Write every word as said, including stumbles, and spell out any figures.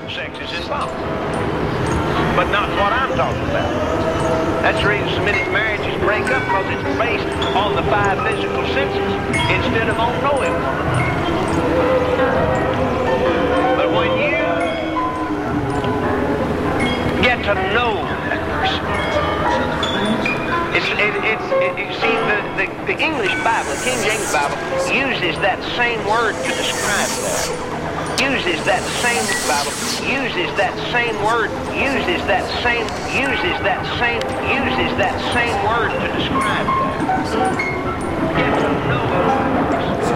sex is involved. But not what I'm talking about. That's the reason so many marriages break up, because it's based on the five physical senses instead of on knowing one another. But when you get to know that person, it's, it, it's, it, you see, the, the, the English Bible, the King James Bible, uses that same word to describe that. Uses that same Bible, uses that same word, uses that same, uses that same, uses that same word to describe that. Get to know it.